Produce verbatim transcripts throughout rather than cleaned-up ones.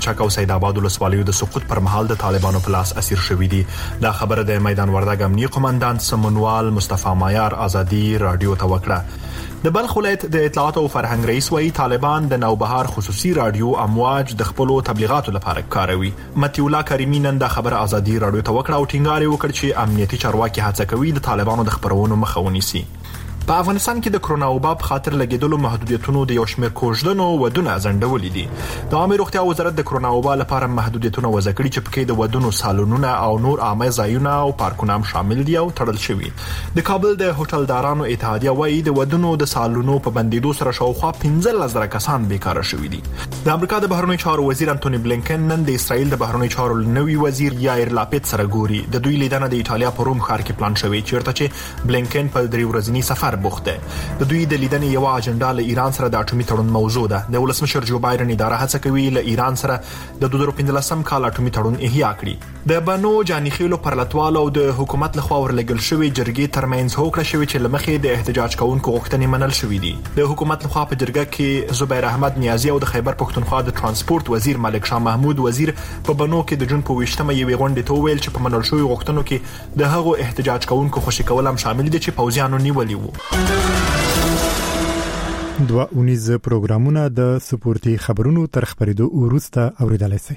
چک او سید آباد ولسوالیو د سقوط پر مهال د طالبانو په لاس اسیر شوی دي. دا خبره د میدان وردګ امنیه قومندان سمونوال مصطفی مایار ازادي رادیو ته وکړه. د بلخ ولایت د اطلاعات او فرهنګ رئیس وایي طالبان د نوبهار خصوصي رادیو امواج د خپل تبلیغاتو لپاره کاروي. متی الله کریمی نن دا خبره ازادي رادیو ته وکړه او ټینګار وکړ چې امنیتي چارواکي هڅه کوي د طالبانو د خبرونو مخه ونیسي. په افغانستان کې د کرونا وبا په خاطر لګیدلو محدودیتونو د یو شمېر کوژدنو ودونه ځنډولې دي. د عامه روغتیا وزارت د کرونا وبا لپاره محدودیتونه وضع کړي چې پکې د ودونو سالونونه او نور عامه ځایونه او پارکونه هم شامل دي او تړل شوي. د کابل د هوټلدارانو اتحادیه وایي د ودونو د سالونو په بندیدو سره شاوخوا پنځه لس زره کسان بیکاره شوي دي. د امریکا د بهرنیو چارو وزیر انټونی بلینکن نن د اسرائیل د بهرنیو چارو نوي وزیر یایر لاپید سره ګوري. د دوی لیدنه د ایتالیا په روم ښار کې پلان شوې چیرته چې بلینکن په درې ورځنی سفر بوخت دی. د دوی د لیدنې یو اجنډا له ایران سره د اټومي تړون موضوع ده. د ولسمشر جو بایدن اداره هڅه کوي له ایران سره د دوه زره پنځلسم کال اټومي تړون احیا کړي. د بنو جانیخیلو پرلطوالو د حکومت لخوا ورلګل شوی جرګې ترمنځ هوکړه شوی چې لمخې د احتجاج کوونکو غوښتنې منل شوې دي. د حکومت لخوا په جرګه کې زبیر احمد نیازی او د خیبر پښتونخوا د ترانسپورت وزیر ملک شاه محمود وزیر په بنو کې د جون په ویشتمه یوې غونډې ته ویل چې په منل شوی غوښتنو کې د هغو احتجاج کوونکو خوشی کول هم شامل دي چې پوځیانو نیولي وو. دوه اونیز پروګرامونه د سپورتي خبرونو تر خبرېدو وروسته اوریدلای شئ.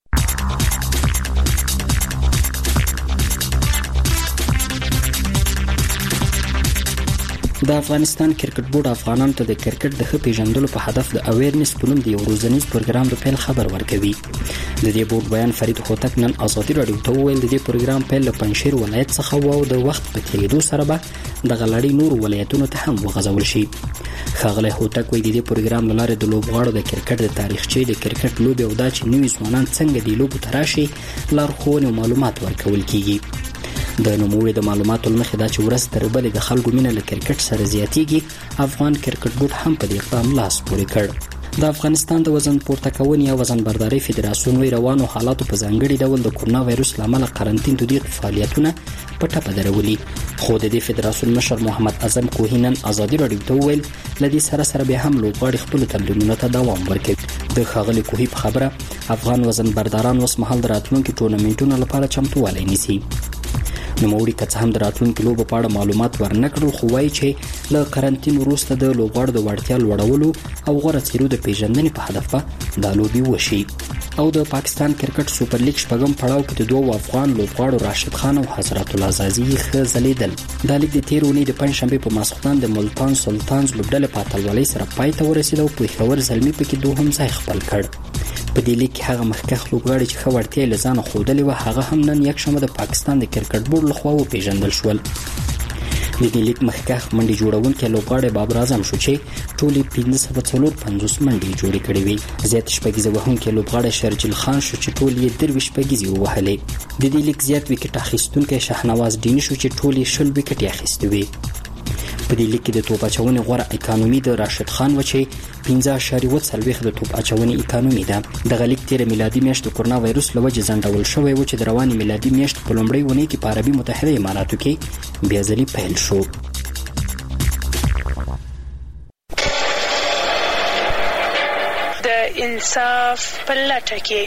د افغانستان کرکټ بورډ افغانانو ته د کرکټ د ښه پیژندلو په هدف د اویرنس په نوم د یو ورځنیز پروګرام د پیل خبر ورکوي. د دې بورډ بیان فرید هوتک نن ازادي رادیو ته وویل د دې پروګرام پیل له پنځشیر ولایت څخه و او د وخت په تیریدو سره به د غلړی نور ولایتونو ته هم وغځول شي. ښاغلی هوتک وایي د دې پروګرام له لارې د لوبغاړو د کرکټ د تاریخچې د کرکټ لوبې او دا چې نوي ځوانان څنګه د لوبو ته راشي لارښوونې او معلومات ورکول کیږي. د نوموړي د معلوماتو لمخې دا چې ورځ تر بلې د خلکو مینه له کرکټ سره زیاتیږي. افغان کرکټ بورډ هم په دې اقدام لاس پورې کړ. د افغانستان د وزن پورته کونې یا وزن برداري فدراسیون وی روانو حالاتو په ځانګړي ډول د کرونا وایرس لامل قرنټین تدبیر فعالیتونه په ټپه درولي. خو د دې فدراسیون مشر محمد اعظم کوهینن ازادي رادیو ته ویل لدی سره سره به هم لوبغاړي خپل تمرینونو ته دوام ورکوي. د ښاغلي کوهی په خبره افغان وزن برداران اوس مهال د راتلونکي ټورنمنټونو لپاره چمتووالی نیسي. نوموړي که څه هم د راتلونکي لوبو په اړه معلومات ورنکړل خو وایي چې له قرنټین وروسته د لوبغاړو د وړتیا لوړولو او غوره څیرو د پیژندنې په هدف به دا لوبې وشي. او د پاکستان کرکټ سوپر لیګ شپږم پړاو کې د دوه افغان لوبغاړو راشد خان او حضرت الله زازي ښه ځلیدل. دا لیګ د تیر اونۍ د پنځشنبې په ماسختن د ملتان سلطانز لوبډلې په اتلولۍ سره پای ته ورسېد او پېښور زلمي پکې دوهم ځای خپل کړ. په دې لیګ کې هغه مخکښ لوبغاړي چې ښه وړتیا یې له ځانه ښودلې وه هغه هم نن یکشنبه د پاکستان د کرکټ بورډ لخوا وپېژندل شول. د دې لیګ مخکښ منډې جوړونکی لوبغاړی بابر اعظم شو چې ټولې پنځه سوه څلور پنځوس منډې جوړې کړې وې. زیات شپږیزه وهونکی لوبغاړی شرجیل خان شو چې ټول یې درویشت شپږیزې ووهلې. د دې لیګ زیات وکټ اخیستونکی شهنواز ډیني شو چې ټول یې شل وکټې اخیستې وې. په دې لیګ کې د توپ اچونې غوره اکانومي د راشد خان و چې پنځه اعشاریه اووه څلوېښت د توپ اچونې اکانومي ده. دغه لیګ تېره میلادي میاشت د کرونا وایرس له وجې ځنډول شوی و چې د روانې میلادي میاشت په لومړۍ اونۍ کې په عربي متحده اماراتو کې بیا ځلې پیل شو. د انصاف په لټه کې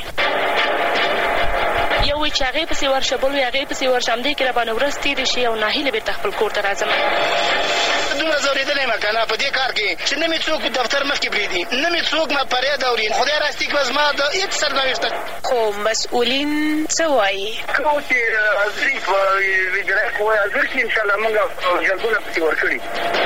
یو وی چې هغې پسې ورشه بل وی هغې پسې ورشه همدې کې راباندې ورځ تېرې شي او ناهیله بېرته خپل کور ته راځم. دومره ځورېدلی یم که نه په دې کار کې چې نه مې څوک دفتر مخکې پرېږدي نه مې څوک ما فریاد اوري. خدای راستي کړه زما د هېڅ سرنوشته خو مسؤلین څه وایي کوم چې حاضري په اجرایه قوه حاضر کړي انشاءالله موږ جلبونه پسې ورکړي.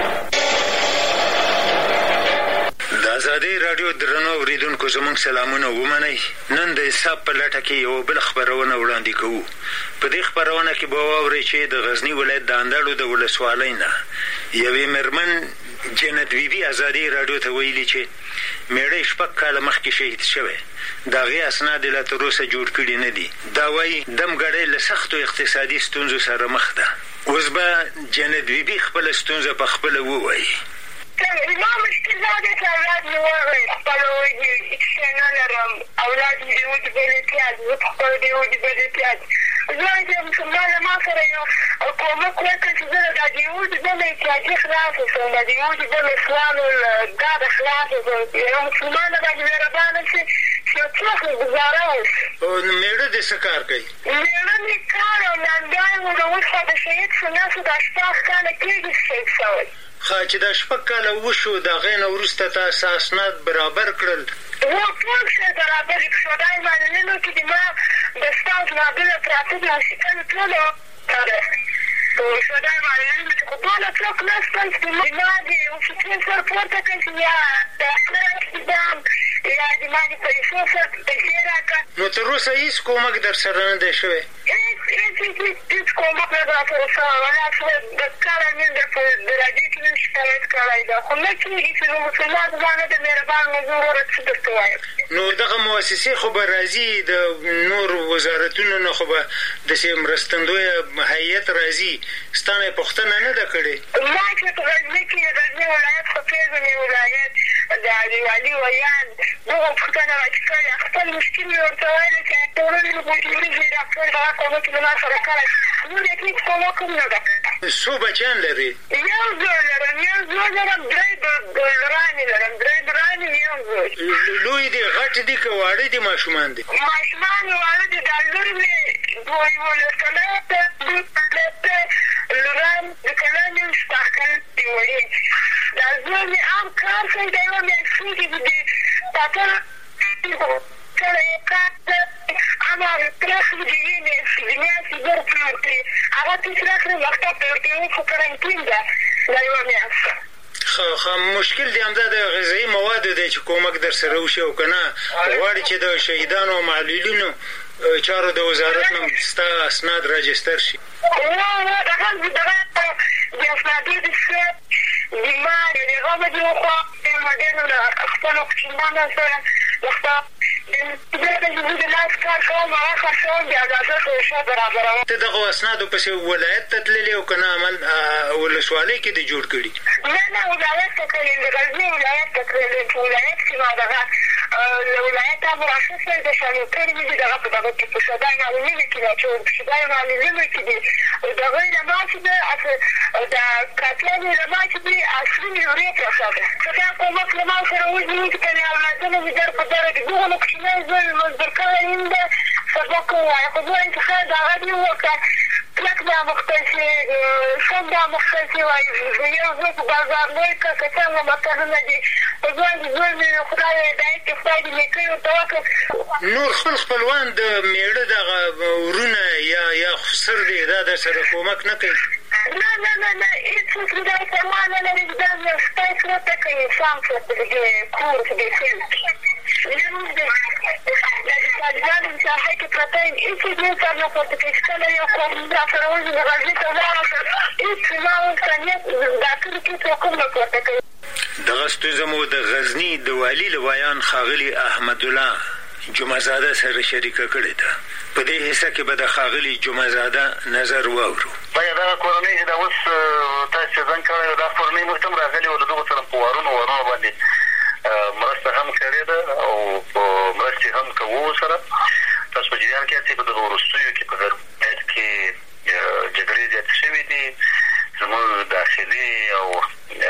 د ازادي راډیو درنو اوریدونکو زموږ سلامونه ومنئ. نن د حساب په لټه کې یو بل خبرونه وړاندې کوو. په دې خبرونه کې به واورئ چې د غزني ولایت د اندړو د ولسوالۍ نه یوې مېرمن جنت بیبي ازادي راډیو ته ویلي چې میړه شپږ کاله مخکې شهید شوی. د هغې اسناد یې لا تر اوسه جوړ کړي نه دي. دا وایي دمګړۍ له سختو اقتصادي ستونزو سره مخ ده. اوس به جنت بیبي خپله ستونزه په خپله ووایي. ما مشکل دا دی چې اولاد مې وغی خپله وږي هېڅ نه لرم. اولاد مې د وږي بل احتیاط زه په خپله د وږي بل احتیاط ځوان چې مسلمان له ما سره یو کومک وکړه چې زه دا د وږي بل احتیاطي خلاصه شم. دا د وږي بل اسلام دا د خلاصه شم. یو مسلمان باندې مهربانه شي چې څوک ګزاره وشي. او مېړه دې څه کار کوي؟ مېړه مې کار او لنډای و، نو اوس خو د شهید سناسو دا شپږ کاله کېږي شهید شوی. ښه چې دا شپږ کاله وشو، د هغې نه وروسته تاسو اسناد برابر کړل؟ و ټول شی برابر یې په شودای معلولینو کې د ما د ستاسو نابله پراته دي او شکل ټول په شودای معلولینو کې خو ټوله څوک نشته چې د ما د اکسیجن سر پورته کړي چې یا د اقدام یا د ما د پیسو سر پیسې راکړه. نو تر اوسه هېڅ کومک در سره نه دی شوی؟ هېڅ هېڅ هېڅ کومک نه در سره شوی. ولا د کاره مې درته د راډیو کې مې شکایت کړی ده، خو نه کېږي چې د مسلمان زمانه د مهربان حضور وره څه درته وایم. نو دغه مؤسسې خو به راځي، د نور وزارتونو نه خو به داسې مرستندویه هیئت راځي، ستا نه یې پوښتنه نه ده کړې؟ ما چې په غزني کې د غزني ولایت خو پېژنې ولایت د والي ویان دغه پوښتنه راته کړې، خپل مشکل مې ورته ویلی چې ټولنې مجبورېږي ډاکټر دغه کومک له ما سره کړی، نور یې هېڅ کومک هم نه ده. څو بچیان لرې؟ یو زوی لرم، یو زوی لرم، درې لورانې لرم، درې لورانې یو زوی. لوی دي غټ دي که واړه دي ماشومان دي؟ ماشومان واړه دي، دا لور مې دوه یولس کلن ده، لوران د کلن یو شپږ کلن دي وړې. دا زوی مې عام کار کوي، دا یوه میاشتې کې د ډاکټر کله یې کار هغه پرخ د یوې میاشتې د میاشتې زر پلور کړي، هغه پیس راکړې مکتب ته ورکوي، اوس خو کرنټین ده دا یوه میاشت. ښه مشکل دی همدا د غذایي موادو دی چې کومک در سره وشي، او که نه غواړي چې د شهیدانو او معلولینو چارو د وزارت نه ستا اسناد راجستر شي. نه دغه دغه د اسنادو د څه د ما د هغه به د وخوا ډېرو له خپلو کوچنیانو سره د د لاس کار کوم، هغه خرڅوم، د ازادۍ ښه برابروم. ته دغو اسنادو پسې ولایت ته تللې او که نه عمل ولسوالۍ کې دې جوړ کړي؟ نه نه ولایت ته تللې، د غزني ولایت ته تللې. په ولایت کې ما دغه له ولایت هم راخیستل د شامل کړي مې دي دغه په دغه کې په شودای معلولینو کې ده، چې په شودای معلولینو کې دي. د هغوی له ما چې ده د کاتیانو له ما چې دي عصري مېوې پرته ده، که دا کومک له ما سره وځي که نه اولادونه مې در په دره دي. دغه نو کوچنی زوی مې مزدور کړی یم ده، سبق ووایه، خو زه وایم چې ښه د هغه دې وکړه کلک دا مخته شي، سم دا مخته شي وایي. یو زوی په بازار لوی کړه، که څنګه متلونه دي، خو زه وایم چې زوی مې خدای هدایت کړي، خدای دې نیکۍ ورته وکړي. نور خپل خپلوان د مېړه دغه ورونه یا یا خسر دي دا در سره کومک نه کوي؟ نه نه نه نه هېڅوک د دې پروا نه لري چې دا مې سپی پرته کوي، انسان پرته د دې کور کې د فلم نه موږ د طالبانو مساحه کې پرته یم، هېڅوک مې سر نه پورته کوي. چې کله یو قوم را سره وځي د غزني ته ولاړه شم، هېڅ زما انسانیت دا کلي کې څوک هم نه پورته کوي. دغه ستونزه مو د غزني د والي له ویان ښاغلي احمدالله جمعزاده سره شریکه کړې ده. په دې حصه کې به د ښاغلي جمعزاده نظر واورو. بیا دغه کورنۍ چې دا اوس تاسو چې زنګ کړی دا کورنۍ موږ ته هم راغلې وه، له دغو سره په وارونو وارونو باندې مرسته هم کړې ده او په مرستې هم کوو سره. تاسو په جریان کې یاستئ، په دغه وروستیو کې په غرب کې جګړې زیاتې شوي دي، زموږ داخلي او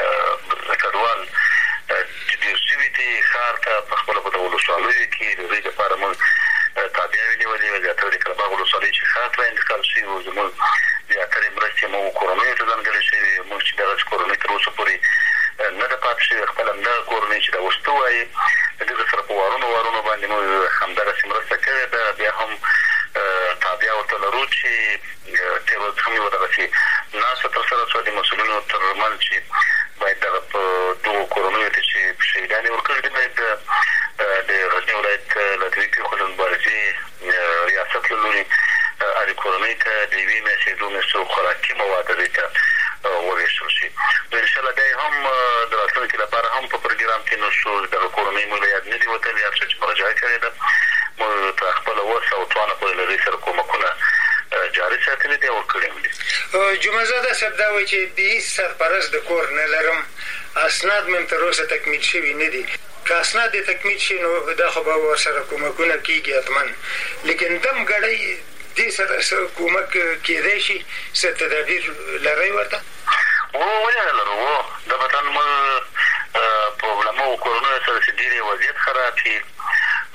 کډوال ډېر شوي دي ښار ته، په خپله په دغو ولسوالیو کې د هغوی دپاره موږ تابعیاوې نیولې وې. زیاتره د کلباغ ولسوالۍ چې ښار ته انتقال شوي وو، زموږ زیاترې مرستې موږ کورنیو ته ځانګړې شوې. موږ چې دغسې کورنۍ تر اوسه پورې نه ده پاتې شوې، خپل همدغه کورنۍ چې دا اوس ته وایي د دغه سره په وارونو وارونو باندې موږ همدغسې مرسته کړې ده. بیا هم تابعه ورته لرو چې تېر ورځ هم یوه دغسې ناسته ترسره شوه د مسؤلینو تر منځ چې باید دغه په دغو کورنیو ته چې شهیدان یې ورکړي دي باید د غزني ولایت له طبیعي پېښو د مبارزې ریاست له لوري هرې کورنۍ ته د یوې میاشتې دوه میاشتو خوراکي مواد هغوی ته وویشتل شي. نو انشاءالله بیا یې هم د راتلونکي لپاره هم په پروګرام کې نو شو دغه کورنۍ موږ له یاد نه دي وتلې، هر څه چې مراجعه کړې ده موږ تر خپله وس او توانه پورې له هغوی سره کومکونه جاري ساتلي دي او کړي هم دي. جمعزاده صاحب دا وایي چې د هېڅ سرپرست د کور نه لرم، اسناد مې هم تر اوسه تکمیل شوي نه دي. که اسناد دې تکمیل شي نو دا خو به ورسره کومکونه کېږي حتما، لیکن دم ګړی دې سره څه کومک کېدی شي؟ څه تدابیر لرئ ورته؟ و ولې نه لرو؟ و د وطن موږ په علماو کورنیو سره چې ډېر یې وضعیت خراب شي